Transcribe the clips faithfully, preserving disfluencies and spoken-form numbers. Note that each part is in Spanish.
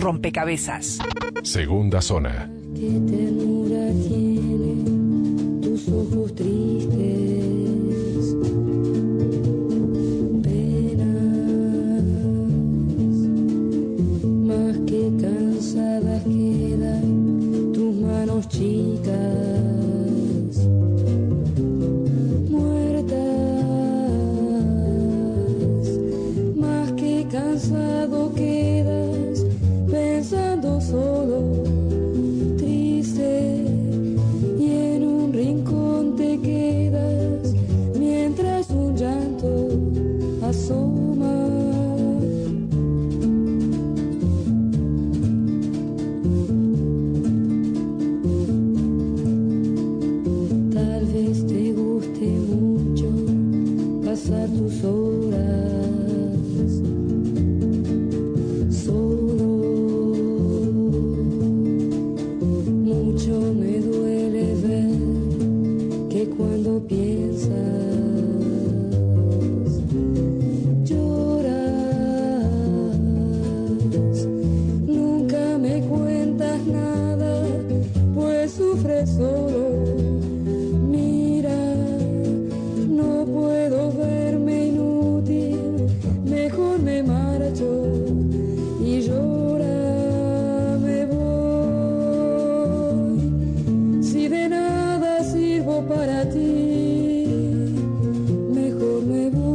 rompecabezas. Segunda zona. ¿Qué ternura tienen tus ojos tristes? Penas más que cansadas quedan tus manos chicas, muertas más que cansado quedas pensando solo. Tal vez te guste mucho pasar tus horas solo. Mucho me duele ver que cuando piensas solo. Mira, no puedo verme inútil, mejor me marcho y llora me voy. Si de nada sirvo para ti, mejor me voy.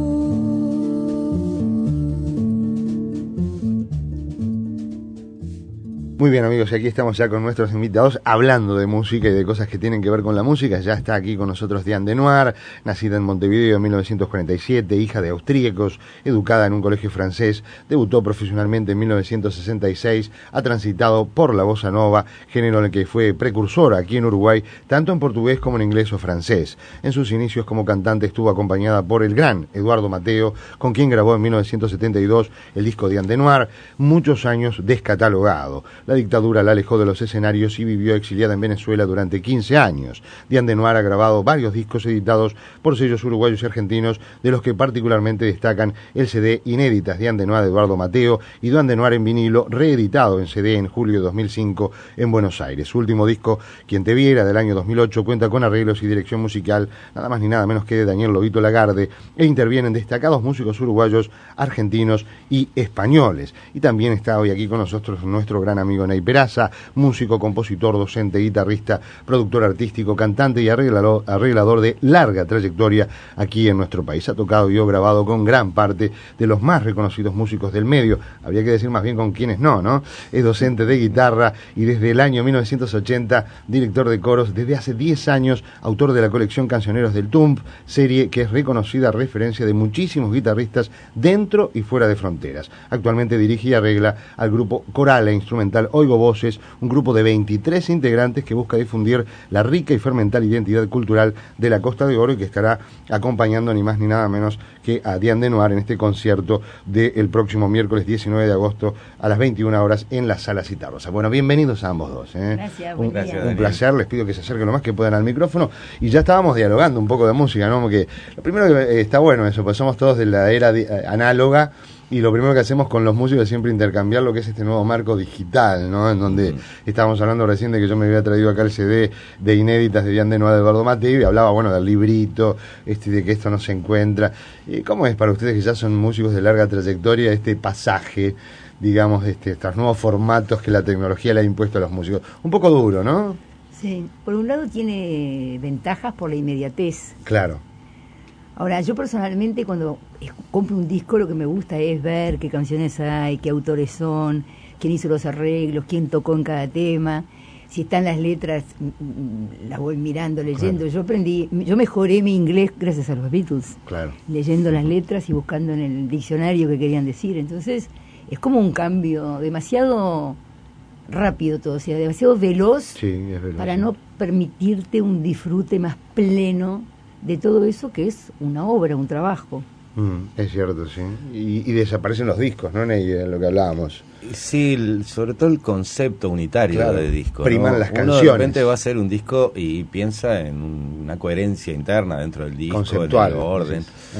Muy bien, amigos, y aquí estamos ya con nuestros invitados hablando de música y de cosas que tienen que ver con la música. Ya está aquí con nosotros Diane Denoir, nacida en Montevideo en mil novecientos cuarenta y siete, hija de austríacos, educada en un colegio francés, debutó profesionalmente en mil novecientos sesenta y seis, ha transitado por la bossa nova, género en el que fue precursora aquí en Uruguay, tanto en portugués como en inglés o francés. En sus inicios como cantante estuvo acompañada por el gran Eduardo Mateo, con quien grabó en mil novecientos setenta y dos el disco Diane Denoir, muchos años descatalogado. La dictadura la alejó de los escenarios y vivió exiliada en Venezuela durante quince años. Diane Denoir ha grabado varios discos editados por sellos uruguayos y argentinos, de los que particularmente destacan el C D Inéditas Diane Denoir de Eduardo Mateo y Diane Denoir en vinilo, reeditado en C D en julio de dos mil cinco en Buenos Aires. Su último disco, Quien te viera, del año dos mil ocho, cuenta con arreglos y dirección musical nada más ni nada menos que de Daniel Lobito Lagarde, e intervienen destacados músicos uruguayos, argentinos y españoles. Y también está hoy aquí con nosotros nuestro gran amigo Ney Peraza, músico, compositor, docente, guitarrista, productor artístico, cantante y arreglador, arreglador de larga trayectoria aquí en nuestro país. Ha tocado y o grabado con gran parte de los más reconocidos músicos del medio, habría que decir más bien con quienes no, ¿no? Es docente de guitarra y desde el año mil novecientos ochenta director de coros, desde hace diez años autor de la colección Cancioneros del T U M P, serie que es reconocida referencia de muchísimos guitarristas dentro y fuera de fronteras. Actualmente dirige y arregla al grupo coral e instrumental Oigo Voces, un grupo de veintitrés integrantes que busca difundir la rica y fermental identidad cultural de la Costa de Oro, y que estará acompañando ni más ni nada menos que a Diane Denoir en este concierto del próximo miércoles diecinueve de agosto a las veintiuna horas en la Sala Citarrosa. Bueno, bienvenidos a ambos dos, ¿eh? Gracias, un, gracias, un placer, les pido que se acerquen lo más que puedan al micrófono, y ya estábamos dialogando un poco de música, ¿no? Porque lo primero que eh, está bueno eso, pues somos todos de la era de, eh, análoga, y lo primero que hacemos con los músicos es siempre intercambiar lo que es este nuevo marco digital, ¿no? En donde mm. estábamos hablando recién de que yo me había traído acá el C D de Inéditas de Diane Denoir de Eduardo Mateo, y hablaba, bueno, del librito, este, de que esto no se encuentra. ¿Y cómo es para ustedes, que ya son músicos de larga trayectoria, este pasaje, digamos, de este, estos nuevos formatos que la tecnología le ha impuesto a los músicos? Un poco duro, ¿no? Sí, por un lado tiene ventajas por la inmediatez. Claro. Ahora, yo personalmente cuando compro un disco lo que me gusta es ver qué canciones hay, qué autores son, quién hizo los arreglos, quién tocó en cada tema, si están las letras, las voy mirando, leyendo. Claro. Yo aprendí, yo mejoré mi inglés gracias a los Beatles. Claro. Leyendo las letras y buscando en el diccionario qué querían decir. Entonces, es como un cambio demasiado rápido todo, o sea, demasiado veloz, sí, es veloz, para sí. no permitirte un disfrute más pleno de todo eso que es una obra, un trabajo. Mm, es cierto, sí. Y, y desaparecen los discos, ¿no? En lo que hablábamos. Sí, sobre todo el concepto unitario, claro, de disco, priman, ¿no? las Uno canciones. de repente va a hacer un disco y piensa en una coherencia interna dentro del disco, conceptual, en el orden. Ah.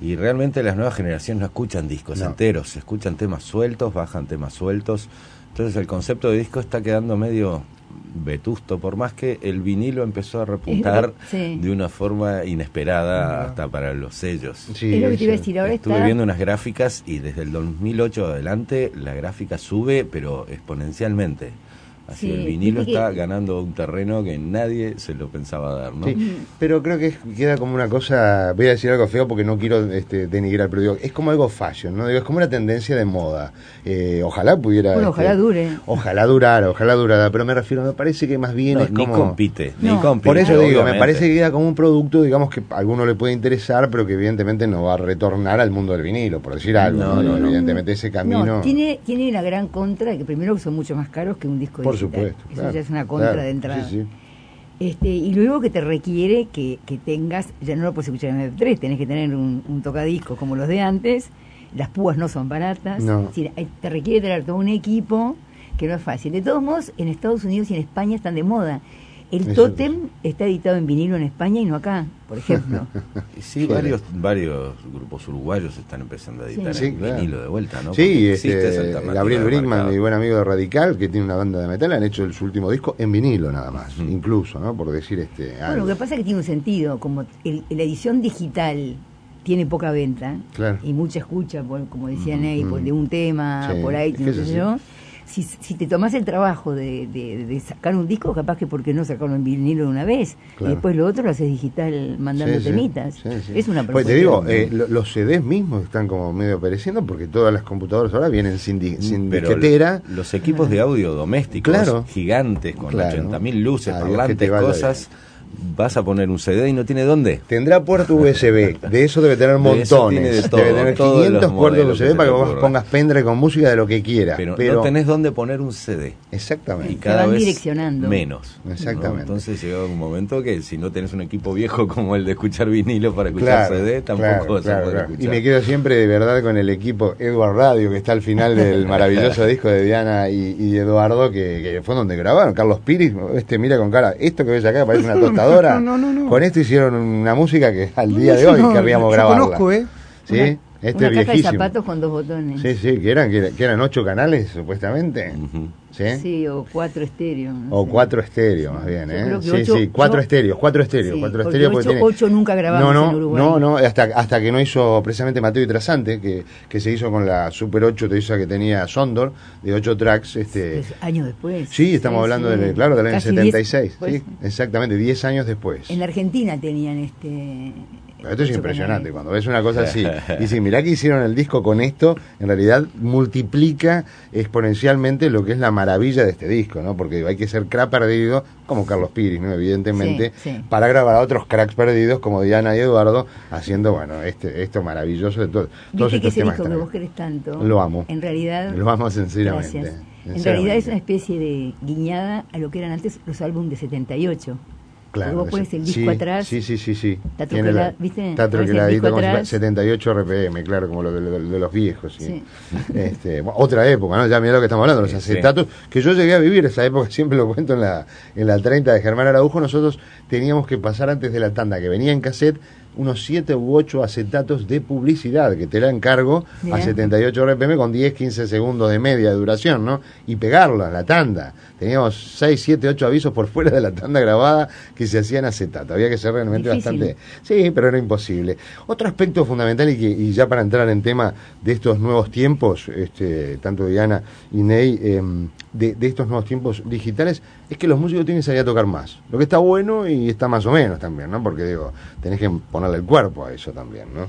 Y realmente las nuevas generaciones no escuchan discos no. enteros, escuchan temas sueltos, bajan temas sueltos. Entonces el concepto de disco está quedando medio vetusto, por más que el vinilo empezó a repuntar sí. de una forma inesperada uh-huh. hasta para los sellos. Sí, es lo que te iba a decir ahora. Estuve está... viendo unas gráficas y desde el dos mil ocho adelante la gráfica sube, pero exponencialmente. Así sí, el vinilo está que... ganando un terreno que nadie se lo pensaba dar, ¿no? Sí, pero creo que queda como una cosa, voy a decir algo feo porque no quiero este, denigrar, pero digo, es como algo fashion, ¿no? Digo, es como una tendencia de moda. Eh, ojalá pudiera... Bueno, este, ojalá dure. Ojalá durara, ojalá durara, pero me refiero, me parece que más bien no, es ni como... compite, no. ni compite. Por eso digo, obviamente. me parece que queda como un producto, digamos, que a alguno le puede interesar, pero que evidentemente no va a retornar al mundo del vinilo, por decir algo. No, ¿no? no, no. Evidentemente ese camino... No, tiene, tiene la gran contra de que primero son mucho más caros que un disco Por digital. supuesto. Eso Claro, ya es una contra claro, de entrada. Sí, sí. Este, y luego que te requiere que, que tengas, ya no lo puedes escuchar en eme pe tres, tenés que tener un, un tocadiscos como los de antes, las púas no son baratas, No. es decir, te requiere tener todo un equipo que no es fácil. De todos modos, en Estados Unidos y en España están de moda. El Eso Tótem está editado en vinilo en España y no acá, por ejemplo. Y sí, varios varios grupos uruguayos están empezando a editar Sí, en claro. vinilo de vuelta, ¿no? Sí, Porque existe esa este, alternativa Gabriel de Brickman, mercado. mi buen amigo de Radical, que tiene una banda de metal, han hecho el, su último disco en vinilo nada más, Mm. incluso, ¿no? Por decir este... Bueno, algo. lo que pasa es que tiene un sentido, como el, la edición digital tiene poca venta Claro. y mucha escucha, por, como decía Mm, Ney, por, mm. de un tema, Sí, por ahí, es que no eso sé sí. yo. Si, si te tomás el trabajo de, de, de sacar un disco, capaz que porque no sacarlo en vinilo de una vez, Claro. y después lo otro lo haces digital mandando Sí, sí, temitas. sí, sí. Es una Pues te digo, propuesta. eh, lo- los ce des mismos están como medio pereciendo porque todas las computadoras ahora vienen sin, di- sin Pero disquetera. los equipos de audio domésticos Claro. gigantes con Claro. ochenta mil luces, Adiós, que te parlantes, vaya cosas, vas a poner un ce de y no tiene dónde. Tendrá puerto u ese be, de eso debe tener De eso montones. tiene de todo, debe tener todos quinientos los puertos u modelos ese que be se para te que vos ocurran. pongas pendrive con música de lo que quieras. Pero, Pero, no tenés dónde poner un ce de. Y Exactamente. cada van vez direccionando. menos. ¿no? Exactamente. Entonces llega un momento que si no tenés un equipo viejo como el de escuchar vinilo para escuchar Claro, ce de, tampoco claro, vas a claro, poder claro. escuchar. Y me quedo siempre de verdad con el equipo Edward Radio, que está al final del maravilloso disco de Diana y, y Eduardo, que, que fue donde grabaron. Carlos Piris, este mira con cara, esto que ves acá parece una tostadora. No, no, no, no. Con esto hicieron una música que al No, día no, de hoy no, querríamos yo grabarla. conozco, ¿eh? ¿Sí? Una, este una es caja de viejísimo. zapatos con dos botones. Sí, sí, que eran, que eran, que eran ocho canales, supuestamente. Ujú. ¿Sí? Sí, o cuatro estéreos. no O sé. cuatro estéreos, más bien, Yo ¿eh? creo que Sí, ocho- sí, cuatro yo- estéreos, cuatro estéreos, Sí, cuatro porque estéreos. ocho- tiene- ocho nunca grabamos no, no, en Uruguay. No, no, hasta, hasta que no hizo precisamente Mateo y Trasante, que, que se hizo con la Super ocho, te hizo que tenía Sondor, de ocho tracks. este Es años después. Sí, estamos hablando, sí. de, claro, del año Casi setenta y diez seis. pues, Sí, exactamente, diez años después. En la Argentina tenían este... Pero esto es ocho impresionante, canales. cuando ves una cosa así, y si mirá que hicieron el disco con esto, en realidad multiplica exponencialmente lo que es la maravilla de este disco, ¿no? Porque hay que ser crack perdido, como Carlos Piris, ¿no? Evidentemente, Sí, sí. para grabar a otros cracks perdidos como Diana y Eduardo, haciendo, bueno, este esto maravilloso de todo, todos Viste que estos ese temas. disco que están vos ahí. querés tanto. Lo amo. En realidad... Lo amo sinceramente. Gracias. En sinceramente. realidad es una especie de guiñada a lo que eran antes los álbumes de setenta y ocho. Claro, Vos pones el disco sí, atrás. Sí, sí, sí, sí. Está Tiene la- troquela- ¿viste? Está Pones el troqueladito disco como si fuera atrás. setenta y ocho R P M, claro, como lo de, de- de los viejos, sí. Sí. Este, bueno, otra época, ¿no? Ya mirá lo que estamos hablando, los Sí, acetatos, que yo llegué a vivir esa época, siempre lo cuento en la, en la treinta de Germán Araujo, nosotros teníamos que pasar antes de la tanda, que venía en cassette, unos siete u ocho acetatos de publicidad, que te la encargo Mirá. a setenta y ocho R P M con diez, quince segundos de media de duración, ¿no? Y pegarla, la tanda. Teníamos seis, siete, ocho avisos por fuera de la tanda grabada que se hacían acetato. Había que ser realmente Difícil. bastante... Sí, pero era imposible. Otro aspecto fundamental y, que, y ya para entrar en tema de estos nuevos tiempos, este, tanto Diana y Ney, eh, de, de estos nuevos tiempos digitales, es que los músicos tienen que salir a tocar más. Lo que está bueno y está más o menos también, ¿no? Porque digo, tenés que ponerle el cuerpo a eso también, ¿no?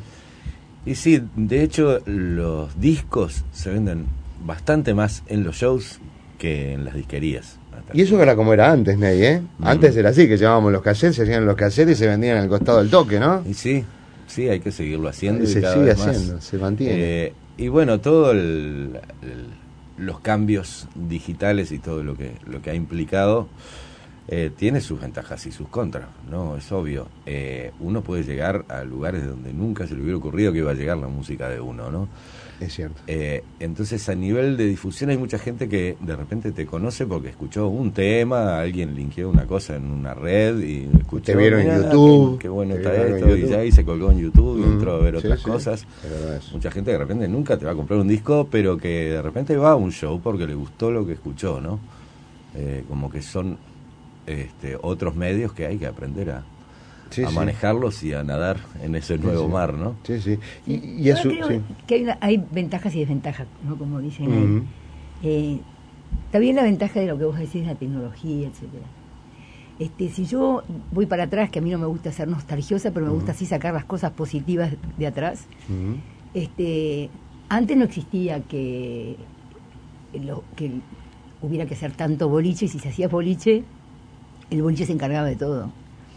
Y sí, de hecho los discos se venden bastante más en los shows que en las disquerías. Y eso era como era antes, Ney, ¿eh? Mm. Antes era así, que llevábamos los cassettes, se hacían los cassettes y se vendían al costado del toque, ¿no? Y sí, sí, hay que seguirlo haciendo. Se y cada sigue vez más. haciendo, se mantiene. Eh, y bueno, todo el, el- los cambios digitales y todo lo que lo que ha implicado Eh, tiene sus ventajas y sus contras, ¿no? Es obvio. Eh, uno puede llegar a lugares donde nunca se le hubiera ocurrido que iba a llegar la música de uno, ¿no? Es cierto. Eh, entonces, a nivel de difusión hay mucha gente que de repente te conoce porque escuchó un tema, alguien linkeó una cosa en una red y escuchó. Te vieron en YouTube. Qué, qué bueno te está vieron esto, y ya ahí se colgó en YouTube y Mm, entró a ver sí, otras sí, cosas. es verdad eso. Mucha gente de repente nunca te va a comprar un disco, pero que de repente va a un show porque le gustó lo que escuchó, ¿no? Eh, como que son este, otros medios que hay que aprender a, Sí, a sí. manejarlos y a nadar en ese nuevo sí. mar, ¿no? Sí, sí. Y, y Yo eso, creo sí. que hay, una- hay ventajas y desventajas, ¿no? Como dicen ahí. Ujú. Eh, también la ventaja de lo que vos decís, la tecnología, etcétera. Este, si yo voy para atrás, que a mí no me gusta ser nostalgiosa, pero me gusta así sacar las cosas positivas de atrás. Ujú. Este, antes no existía que, lo, que hubiera que hacer tanto boliche, y si se hacía boliche, el boliche se encargaba de todo.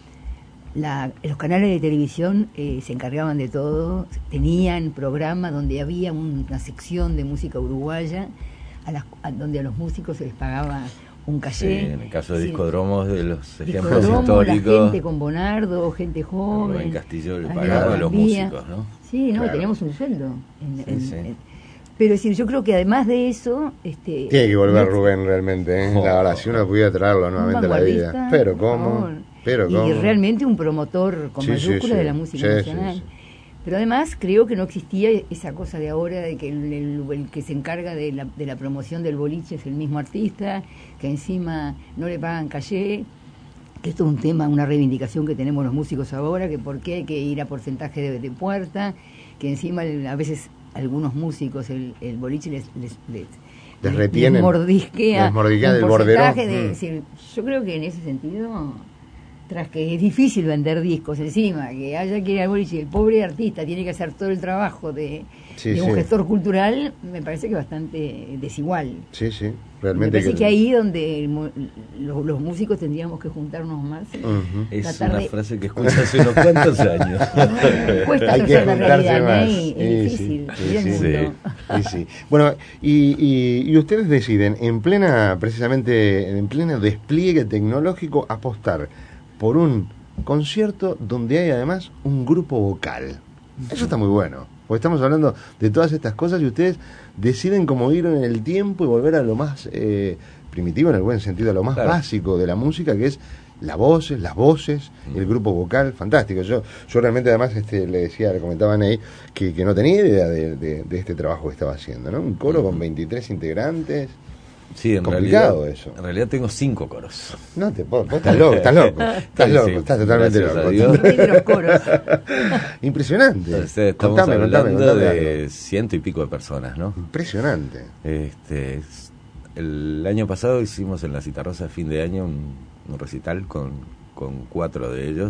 La, los canales de televisión eh, se encargaban de todo, tenían programas donde había un- una sección de música uruguaya, a las, a donde a los músicos se les pagaba un Sí, caché. en el caso de Sí. Discodromos, de los ejemplos Discodromo, la históricos, gente con Bonardo, gente joven. Rubén Castillo le había pagaba a los Gambía. músicos, ¿no? Sí, no, Claro. teníamos un sueldo. en- Sí, en- sí. en- pero es decir, yo creo que además de eso... Este, Tiene que volver no- Rubén realmente, ¿eh? Oh. La verdad, si uno pudiera traerlo un nuevamente a la vida. vanguardista, Pero por cómo, favor. pero Y cómo. realmente un promotor con Sí, sí, mayúsculas sí. de la música Sí, nacional. sí, sí. Pero además creo que no existía esa cosa de ahora de que el, el- el que se encarga de la, de la promoción del boliche es el mismo artista, que encima no le pagan caché, que esto es un tema, una reivindicación que tenemos los músicos ahora, que por qué hay que ir a porcentaje de, de puerta, que encima el- a veces algunos músicos el, el boliche les, les, les, Les retienen, les mordisquea, les mordisquea un del porcentaje borderón. de- Mm. es decir, yo creo que en ese sentido, tras que es difícil vender discos encima, que haya que ir al boliche y el pobre artista tiene que hacer todo el trabajo de, Sí, de un sí. gestor cultural, me parece que es bastante desigual. Sí, sí, Me realmente. parece que ahí donde el mu- los, los músicos tendríamos que juntarnos más. Ujú. Es tratar una de- frase que escuché hace unos cuantos años. Cuesta Hay que abrazar la juntarse realidad, más. ¿no? Y es Sí, difícil. sí, ir al sí, mundo. Sí, sí. Bueno, y, y, y ustedes deciden, en plena, precisamente, en pleno despliegue tecnológico, apostar por un concierto donde hay además un grupo vocal. Eso está muy bueno, porque estamos hablando de todas estas cosas y ustedes deciden como ir en el tiempo y volver a lo más eh, primitivo, en el buen sentido, a lo más Claro. básico de la música, que es la voz, las voces, el grupo vocal, fantástico. Yo yo realmente además este le decía, le comentaba a Ney que, que no tenía idea de, de, de este trabajo que estaba haciendo, ¿no? Un coro con veintitrés integrantes. Sí, en Complicado realidad, eso. En realidad tengo cinco coros. No te puedo, vos estás loco, estás loco, estás Sí, loco, sí, estás totalmente gracias a loco. Dios. El rey de los coros. Impresionante. Entonces, estamos Contame, hablando contame, contame de algo. ciento y pico de personas, ¿no? Impresionante. Este, es- el año pasado hicimos en la Citarrosa de fin de año un, un recital con, con cuatro de ellos.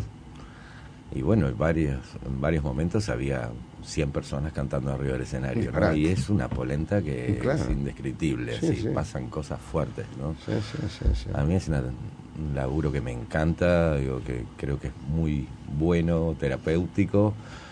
Y bueno, en varios, en varios momentos había cien personas cantando arriba del escenario, ¿no? Disparate. Y es una polenta que Y claro. es indescriptible, Sí, así, sí. pasan cosas fuertes, ¿no? Sí, sí, sí, sí. A mí es una- un laburo que me encanta, digo, que creo que es muy bueno, terapéutico,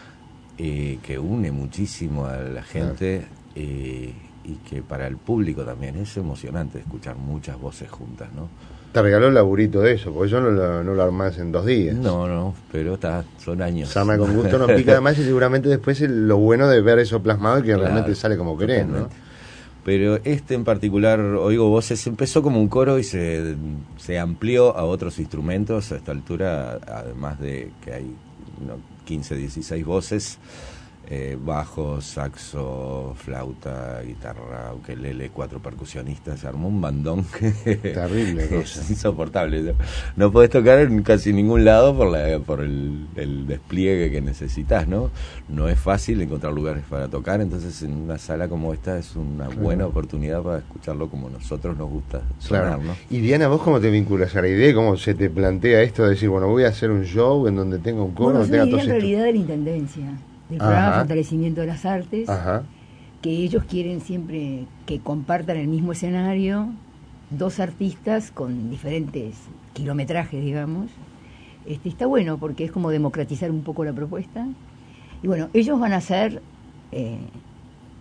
eh, que une muchísimo a la gente, eh, y que para el público también es emocionante escuchar muchas voces juntas, ¿no? Te regaló el laburito de eso, porque yo no lo, no lo armás en dos días. No, no, pero está, son años. Sarna con gusto no pica además y seguramente después el- lo bueno de ver eso plasmado y que Claro, realmente sale como querés, ¿no? totalmente. Pero este en particular, Oigo Voces, empezó como un coro y se, se amplió a otros instrumentos. A esta altura, además de que hay no, quince, dieciséis voces, eh, bajo, saxo, flauta, guitarra, ukelele, cuatro percusionistas, se armó un bandón que Terrible cosa. es insoportable. No, no podés tocar en casi ningún lado por la por el, el despliegue que necesitas, ¿no? No es fácil encontrar lugares para tocar, entonces en una sala como esta es una Claro. buena oportunidad para escucharlo como nosotros nos gusta sonar, Claro. ¿no? Y Diana, ¿vos cómo te vinculas a la idea? ¿Cómo se te plantea esto de decir, bueno, voy a hacer un show en donde tenga un coro, Bueno, es tenga una idea todos en estos- realidad de la Intendencia, del Ajá. programa Fortalecimiento de las Artes, Ajá. que ellos quieren siempre que compartan el mismo escenario dos artistas con diferentes kilometrajes, digamos. Este, está bueno porque es como democratizar un poco la propuesta. Y bueno, ellos van a hacer eh,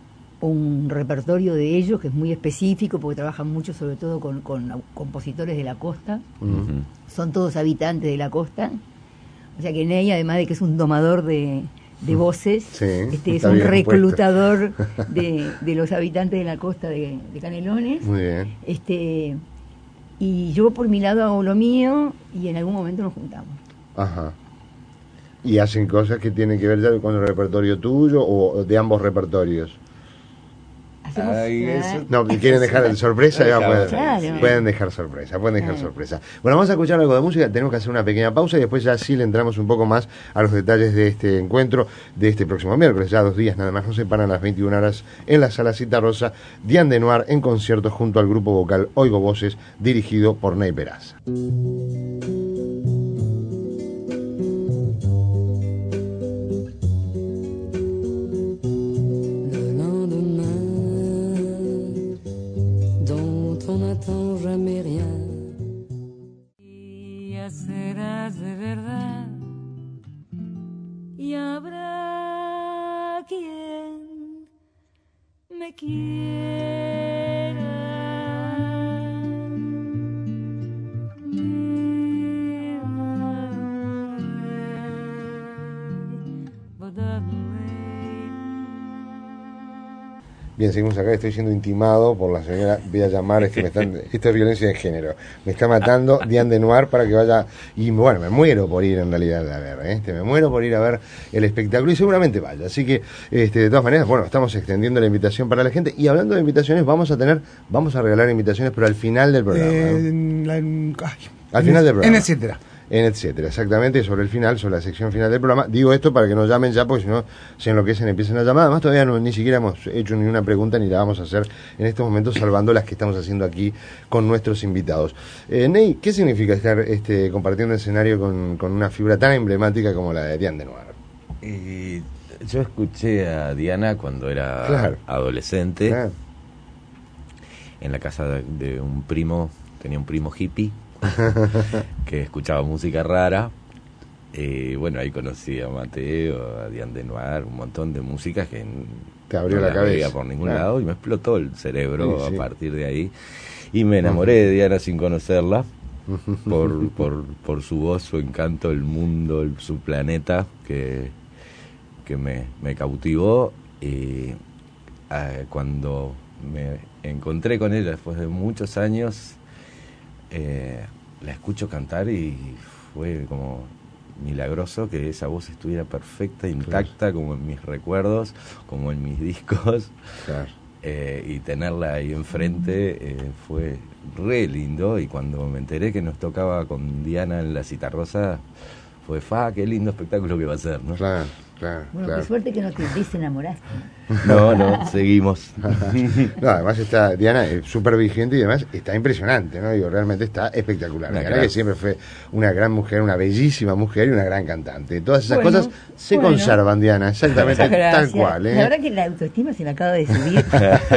un repertorio de ellos que es muy específico porque trabajan mucho sobre todo con, con compositores de la costa. Uh-huh. Son todos habitantes de la costa, o sea que Ney, además de que es un domador de, de voces, sí, este, es un reclutador de, de los habitantes de la costa de, de Canelones. Muy bien. Este, y yo por mi lado hago lo mío y en algún momento nos juntamos. Ajá. ¿Y hacen cosas que tienen que ver ya con el repertorio tuyo o de ambos repertorios? Ay, eso. No, que quieren dejar de sorpresa, ya pueden, claro. pueden dejar sorpresa, pueden dejar claro. sorpresa. Bueno, vamos a escuchar algo de música, tenemos que hacer una pequeña pausa y después ya sí le entramos un poco más a los detalles de este encuentro de este próximo miércoles, ya dos días nada más, nos separan las veintiuna horas en la Sala Citarrosa, Diane de Noir en concierto junto al grupo vocal Oigo Voces, dirigido por Ney Peraza. Jamais rien y serás de verdad y habrá quien me quiera. Bien, seguimos acá, estoy siendo intimado por la señora, voy a llamar, es que me están, esto es violencia de género, me está matando Diane de Noir para que vaya, y bueno, me muero por ir en realidad a ver, este, me muero por ir a ver el espectáculo y seguramente vaya, así que este, de todas maneras, bueno, estamos extendiendo la invitación para la gente y hablando de invitaciones, vamos a tener, vamos a regalar invitaciones, pero al final del programa, eh, ¿no? la, ay, al final del programa. En etcétera. En etcétera, exactamente, sobre el final, sobre la sección final del programa. Digo esto para que nos llamen ya, porque si no se enloquecen, empiezan a llamar. Además, todavía no, ni siquiera hemos hecho ni una pregunta, ni la vamos a hacer en estos momentos, salvando las que estamos haciendo aquí con nuestros invitados. Eh, Ney, ¿qué significa estar este, compartiendo escenario con, con una figura tan emblemática como la de Diane de Noir? Y yo escuché a Diana cuando era claro. adolescente, claro. en la casa de, de un primo, tenía un primo hippie, que escuchaba música rara. Eh, bueno, ahí conocí a Mateo, a Diane de Noir, un montón de músicas que te abrió no la cabeza veía por ningún claro. lado y me explotó el cerebro sí, sí. a partir de ahí y me enamoré uh-huh. de Diana sin conocerla por, por, por su voz, su encanto, el mundo, el, su planeta que, que me, me cautivó y eh, cuando me encontré con ella después de muchos años eh, la escucho cantar y fue como milagroso que esa voz estuviera perfecta, intacta, claro. como en mis recuerdos, como en mis discos, claro. eh, y tenerla ahí enfrente eh, fue re lindo. Y cuando me enteré que nos tocaba con Diana en la Citarrosa, fue, fa, qué lindo espectáculo que va a ser, ¿no? Claro. Claro, bueno, claro. qué suerte que no te desenamoraste. No, no, seguimos. No, además está, Diana es súper vigente y además está impresionante, ¿no? Digo, realmente está espectacular. Una Diana, que siempre fue una gran mujer, una bellísima mujer y una gran cantante. Todas esas bueno, cosas se bueno. conservan, Diana, exactamente tal cual, ¿eh? La verdad que la autoestima se me acaba de subir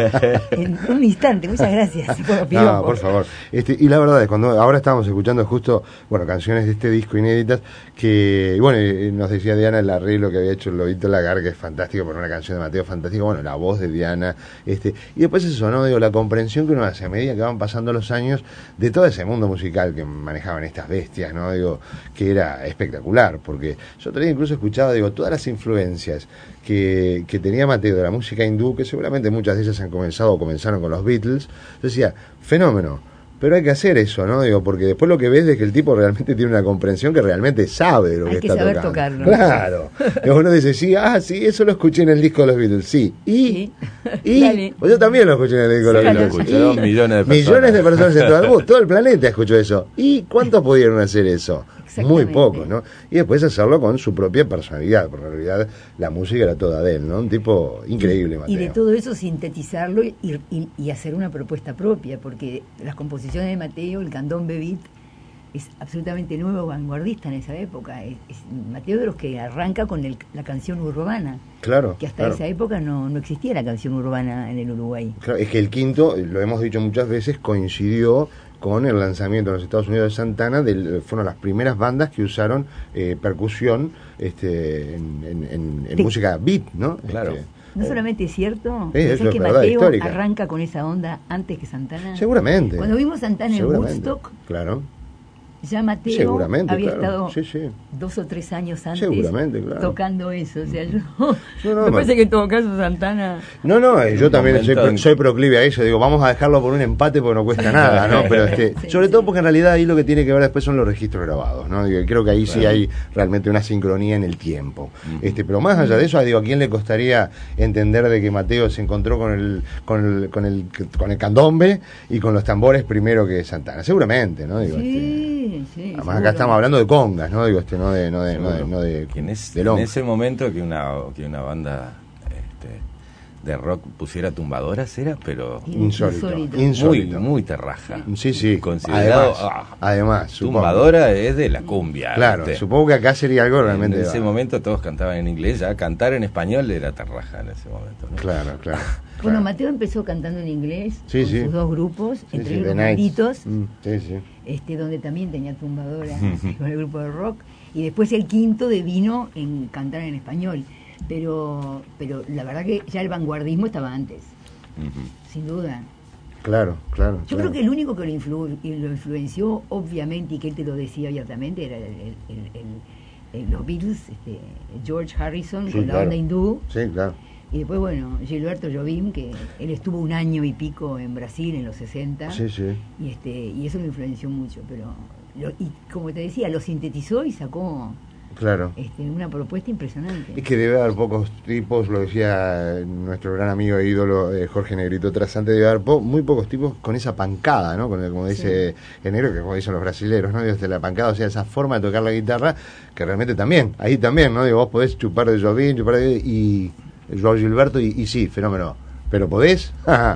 en un instante. Muchas gracias. No, por favor. Este, y la verdad es cuando ahora estamos escuchando justo, bueno, canciones de este disco inéditas que, bueno, nos decía Diana el arreglo que había hecho el Lobito Lagar, que es fantástico, por una canción de Mateo fantástico, bueno, la voz de Diana, este, y después eso, ¿no? Digo, la comprensión que uno hace a medida que van pasando los años de todo ese mundo musical que manejaban estas bestias, ¿no? Digo, que era espectacular, porque yo todavía incluso escuchaba, digo, todas las influencias que, que tenía Mateo de la música hindú, que seguramente muchas de ellas han comenzado o comenzaron con los Beatles, yo decía, fenómeno. Pero hay que hacer eso, ¿no? Digo, porque después lo que ves es que el tipo realmente tiene una comprensión que realmente sabe de lo hay que, que está saber tocando. Tocarlo. Claro. Y uno dice, sí, ah, sí, eso lo escuché en el disco de los Beatles, sí. Y, y pues yo también lo escuché en el disco de sí, los Beatles. Beatles. Lo escucharon millones de personas. Millones de personas en todo el mundo, todo el planeta escuchó eso. ¿Y cuántos pudieron hacer eso? Muy pocos, ¿no? Y después hacerlo con su propia personalidad, porque en realidad la música era toda de él, ¿no? Un tipo increíble, Mateo. Y de todo eso sintetizarlo y, y, y hacer una propuesta propia, porque las composiciones de Mateo, el candombe beat, es absolutamente nuevo, vanguardista en esa época. Es, es Mateo de los que arranca con el, la canción urbana. Claro. Que hasta claro. esa época no, no existía la canción urbana en el Uruguay. Claro, es que el quinto, lo hemos dicho muchas veces, coincidió con el lanzamiento en los Estados Unidos de Santana, del, fueron las primeras bandas que usaron eh, percusión este, en, en, en, en música beat, ¿no? Claro. Este, no solamente es cierto, Sí, es eso es que verdad Mateo histórica. arranca con esa onda antes que Santana. Seguramente. Cuando vimos Santana en Seguramente. Woodstock, Claro. ya Mateo Seguramente, había claro. estado Sí, sí. dos o tres años antes Seguramente, claro. tocando eso. O sea, yo No, no, me parece man. que en todo caso Santana... No, no, eh, yo Un también soy, momento en- soy proclive a eso. Digo, vamos a dejarlo por un empate porque no cuesta nada, ¿no? Pero este, Sí, sobre sí. todo porque en realidad ahí lo que tiene que ver después son los registros grabados, ¿no? Digo, creo que ahí sí Claro. hay realmente una sincronía en el tiempo. Este, pero más allá de eso, digo, ¿a quién le costaría entender de que Mateo se encontró con el, con el, con el, con el candombe y con los tambores primero que Santana? Seguramente, ¿no? Digo, este, Sí, sí. además seguro. acá estamos hablando de congas, ¿no? Digo, este, no de, no de, no de, no de, Que en, es- de en longa. ese momento que una, que una banda este, de rock pusiera tumbadoras era, pero Insólito. Insólito. muy, Insólito. muy terraja. Sí, sí. Considerado, Además, ah, además supongo. tumbadora es de la cumbia. Claro, ¿viste? supongo que acá sería algo realmente. En ese va- momento todos cantaban en inglés, ya cantar en español era terraja en ese momento. ¿no? Claro, claro. Bueno, claro. Mateo empezó cantando en inglés Sí, con sí. sus dos grupos, Sí, entre sí, ellos The los Nights. Malditos, Mm, sí, sí. este, donde también tenía tumbadora con el grupo de rock, y después el quinto devino en cantar en español. Pero, pero la verdad que ya el vanguardismo estaba antes, Ujú. sin duda. Claro, claro. Yo creo que el único que lo, influ- y lo influenció, obviamente, y que él te lo decía abiertamente, era el, el- el- el- los Beatles, este, George Harrison Sí, con la claro. banda hindú, Sí, claro. y después, bueno, Gilberto Jobim, que él estuvo un año y pico en Brasil en los sesenta, Sí, sí. y este y eso lo influenció mucho, pero lo- y como te decía, lo sintetizó y sacó Claro. este, una propuesta impresionante. Es que debe haber pocos tipos, lo decía nuestro gran amigo e ídolo eh, Jorge Negrito Trasante, debe haber po- muy pocos tipos con esa pancada, ¿no? Con el, como dice el negro, que como dicen los brasileros, ¿no? Desde la pancada, o sea, esa forma de tocar la guitarra, que realmente también, ahí también, ¿no? Digo, vos podés chupar de Jobim, chupar de... y Joao Gilberto, y, y sí, fenómeno. ¿Pero podés?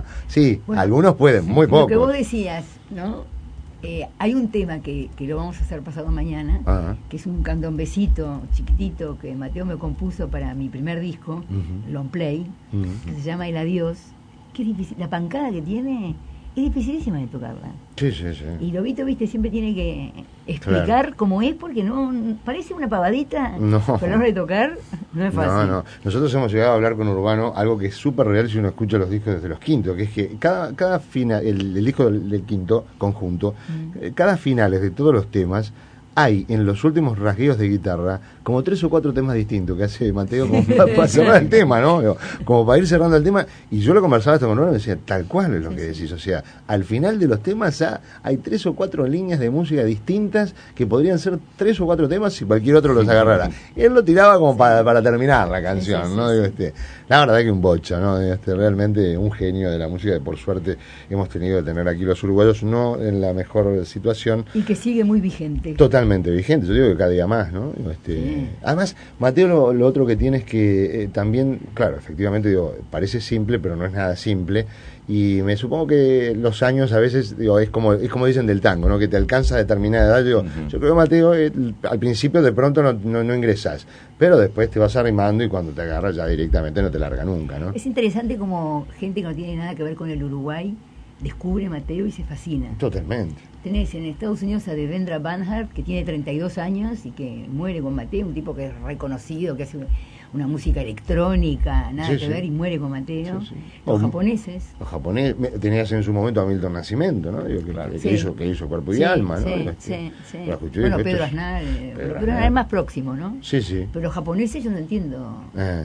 Sí, Bueno, algunos pueden, muy Lo que vos pocos. decías, ¿no? Eh, hay un tema que, que lo vamos a hacer pasado mañana, Ah, que es un candombecito chiquitito que Mateo me compuso para mi primer disco, Ujú. Long Play, ujú. que se llama El Adiós. Qué difícil, la pancada que tiene es dificilísima de tocarla. Sí, sí, sí. Y Lobito, viste, siempre tiene que explicar Claro. cómo es, porque no parece una pavadita, No. pero a la hora de tocar no es fácil. No, no. Nosotros hemos llegado a hablar con Urbano algo que es súper real si uno escucha los discos desde los quintos, que es que cada, cada final, el, el disco del, del quinto conjunto, Mm. eh, cada finales de todos los temas, hay en los últimos rasgueos de guitarra como tres o cuatro temas distintos que hace Mateo como para, para cerrar el tema, ¿no? Digo, como para ir cerrando el tema. Y yo lo conversaba esto con Urbano y me decía, tal cual es lo Sí, que sí. decís. O sea, al final de los temas ya hay tres o cuatro líneas de música distintas que podrían ser tres o cuatro temas si cualquier otro los agarrara. Y él lo tiraba como para, para terminar la canción, Sí, sí, ¿no? sí, Digo, sí. este, la verdad que un bocha, ¿no? Este, realmente un genio de la música que por suerte hemos tenido de tener aquí los uruguayos, no en la mejor situación, Y que sigue muy vigente. totalmente vigente. Yo digo que cada día más, ¿no? Digo, este, Sí. Además, Mateo lo, lo otro que tiene es que eh, también, claro, efectivamente, digo, parece simple, pero no es nada simple. Y me supongo que los años a veces, digo, es como es como dicen del tango, ¿no? Que te alcanza a determinada edad. Digo, Ujú. yo creo que Mateo, eh, al principio de pronto no, no, no ingresás, pero después te vas arrimando y cuando te agarras ya directamente no te larga nunca, ¿no? Es interesante como gente que no tiene nada que ver con el Uruguay descubre Mateo y se fascina. Totalmente. Tenés en Estados Unidos a Devendra Banhart, que tiene treinta y dos años y que muere con Mateo, un tipo que es reconocido, que hace una música electrónica, nada Sí, que sí. ver, y muere con Mateo. Sí, sí. Los O- japoneses. Los japoneses, me- tenías en su momento a Milton Nascimento, ¿no? Digo, que, Claro. que Sí. hizo, que hizo Cuerpo y Sí, Alma, ¿no? sí, Este, sí, sí. lo escuché y Bueno, dije, Pedro esto es- Aznar, eh, Pedro Pedro Aznar. Aznar es más próximo, ¿no? Sí, sí. Pero los japoneses yo no entiendo Eh,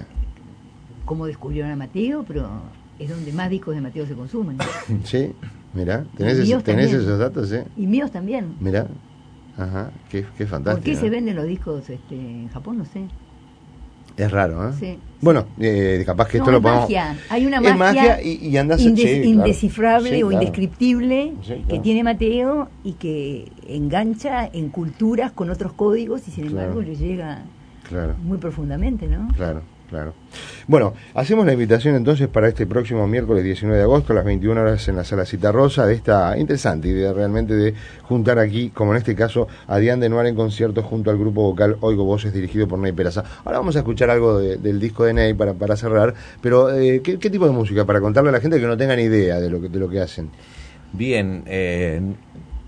cómo descubrieron a Mateo, pero es donde más discos de Mateo se consumen. sí, mirá, tenés, Y ese- míos tenés también. esos datos, ¿eh? Y míos también. Mirá, ajá, qué, qué fantástico. ¿Por qué se ¿eh? venden los discos este, en Japón? No sé. Es raro, ¿eh? Sí. Bueno, eh, capaz que No, esto lo es podemos... magia. Hay una Es magia, magia y, y andás... indes- sí, claro. indescifrable Sí, o claro. indescriptible Sí, que claro. tiene Mateo y que engancha en culturas con otros códigos y sin Claro. embargo le llega Claro. muy profundamente, ¿no? Claro, claro. Bueno, hacemos la invitación entonces para este próximo miércoles diecinueve de agosto a las veintiuna horas en la Sala Citarrosa de esta interesante idea realmente de juntar aquí, como en este caso, a Diane de Noir en concierto junto al grupo vocal Oigo Voces dirigido por Ney Peraza. Ahora vamos a escuchar algo de- del disco de Ney para, para cerrar, pero eh, ¿qué, qué tipo de música? Para contarle a la gente que no tenga ni idea de lo que, de lo que hacen. Bien, eh, en,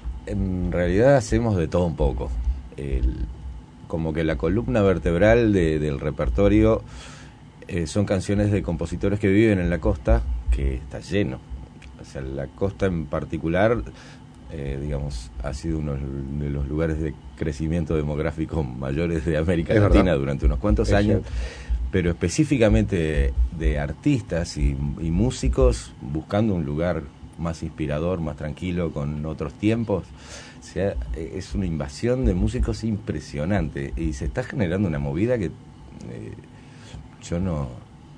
en realidad hacemos de todo un poco. El- como que la columna vertebral de- del repertorio eh, son canciones de compositores que viven en la costa, que está lleno. O sea, la costa en particular, eh, digamos, ha sido uno de los lugares de crecimiento demográfico mayores de América Es Latina verdad. durante unos cuantos Es años. cierto. Pero específicamente de, de artistas y, y músicos buscando un lugar más inspirador, más tranquilo, con otros tiempos. O sea, es una invasión de músicos impresionante y se está generando una movida que eh, yo no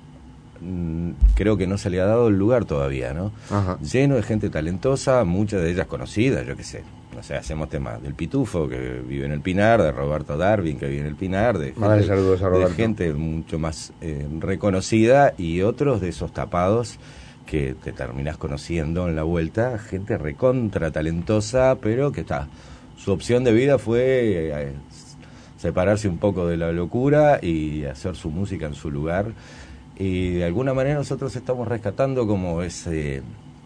mm, creo que no se le ha dado el lugar todavía, ¿no? Ajá. Lleno de gente talentosa, muchas de ellas conocidas, yo qué sé. O sea, hacemos temas del Pitufo, que vive en el Pinar, de Roberto Darwin, que vive en el Pinar, de Mándale gente, saludos a de Roberto. gente mucho más eh, reconocida, y otros de esos tapados que te terminás conociendo en la vuelta, gente recontra talentosa, pero que está, su opción de vida fue eh, separarse un poco de la locura y hacer su música en su lugar, y de alguna manera nosotros estamos rescatando como ese...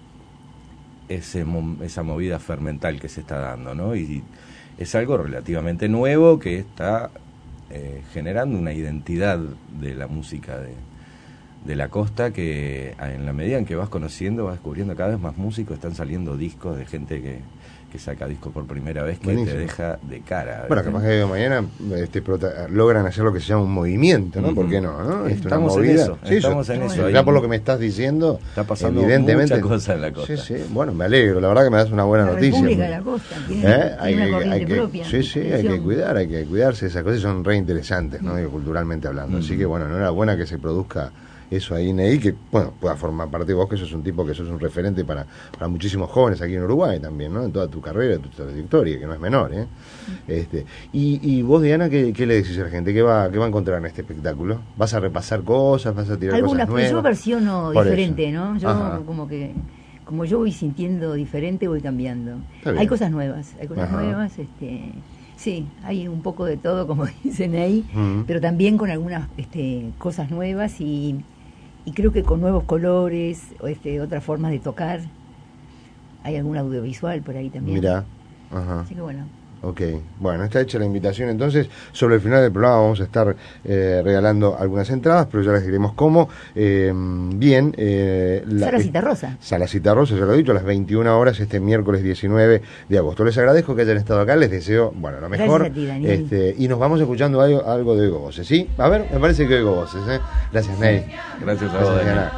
Ese, esa movida fermental que se está dando, ¿no? Y es algo relativamente nuevo que está eh, generando una identidad de la música de, de la costa, que en la medida en que vas conociendo, vas descubriendo cada vez más músicos, están saliendo discos de gente que, que saca discos por primera vez, que Buenísimo. te deja de cara. Bueno, ¿viste? capaz que de mañana este, prota- logran hacer lo que se llama un movimiento, ¿no? Ujú. ¿Por qué no? ¿no? Es una Estamos en movida. eso, Sí, estamos yo- en eso. Ya Hay- por lo que me estás diciendo, Está pasando evidentemente, mucha cosa en la costa. Sí, sí. Bueno, me alegro. La verdad que me das una buena La noticia. República de la Costa tiene, ¿Eh? tiene Hay una que- corriente hay que- propia. Sí, sí, hay que Expresión. cuidar, hay que cuidarse. Esas cosas son re interesantes, ¿no? Digo, culturalmente hablando. Así Mm. que, bueno, enhorabuena que se produzca eso ahí en ahí, que, bueno, pueda formar parte de vos, que sos un tipo que sos un referente para, para muchísimos jóvenes aquí en Uruguay también, ¿no? En toda tu carrera, tu trayectoria, que no es menor, ¿eh? Este, y, y vos, Diana, ¿qué, qué le decís a la gente? ¿Qué va, ¿Qué va a encontrar en este espectáculo? ¿Vas a repasar cosas? ¿Vas a tirar Algunas, cosas nuevas? yo versiono Por diferente, eso. ¿no? Yo Ajá. como que, como yo voy sintiendo diferente, voy cambiando. Está bien. Hay cosas nuevas, hay cosas Ajá. nuevas, este, sí, hay un poco de todo, como dicen ahí, Ujú. pero también con algunas este, cosas nuevas y, y creo que con nuevos colores, o este, otras formas de tocar. Hay algún audiovisual por ahí también. Mirá. Ajá. Así que bueno. Ok, bueno, está hecha la invitación entonces. Sobre el final del programa vamos a estar eh, regalando algunas entradas, pero ya les diremos cómo. Eh, bien, eh, la, Sala Citarrosa. Sala Citarrosa, ya lo he dicho, a las veintiuna horas este miércoles diecinueve de agosto. Les agradezco que hayan estado acá, les deseo, bueno, lo mejor. Gracias a ti, Daniel. Este, y nos vamos escuchando algo, algo de Oigo Voces, ¿sí? A ver, me parece que Oigo Voces, ¿eh? Gracias, Ney. Gracias a Gracias, vos, Daniel. Diana.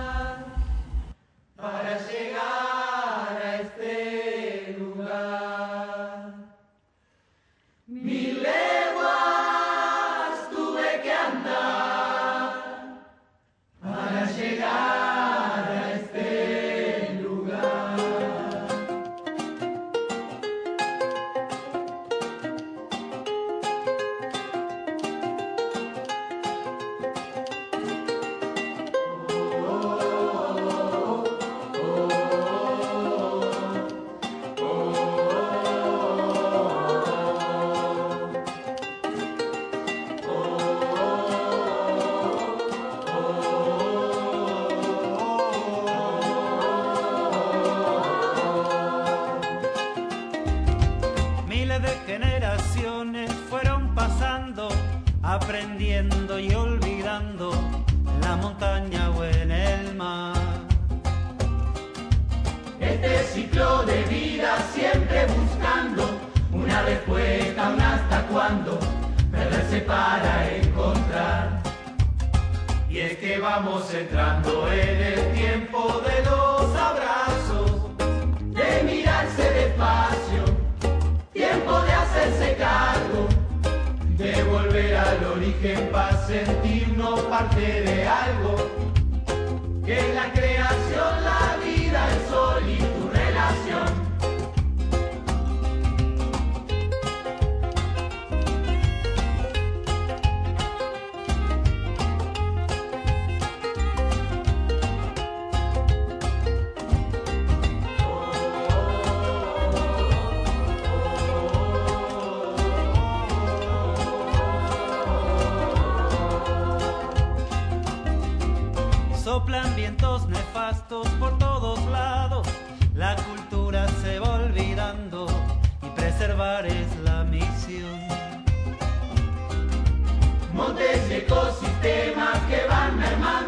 Miles de generaciones fueron pasando, aprendiendo y olvidando en la montaña o en el mar. Este ciclo de vida siempre buscando una respuesta, un hasta cuándo, perderse para encontrar. Y es que vamos entrando en el tiempo de los abrazos, de mirarse despacio, tiempo de hacerse cargo, de volver al origen para sentirnos parte de algo, que es la creación, la vida, el sol y tu relación. Soplan vientos nefastos por todos lados, la cultura se va olvidando y preservar es la misión. Montes y ecosistemas que van mermando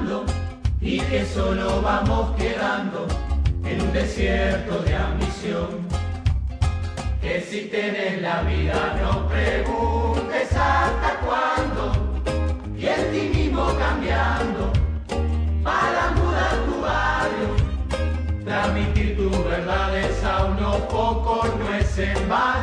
y que solo vamos quedando en un desierto de ambición. Que si tenés la vida no preguntes hasta cuándo, y en ti mismo cambiando para mudar tu barrio, transmitir tus verdades a unos pocos no es en vano.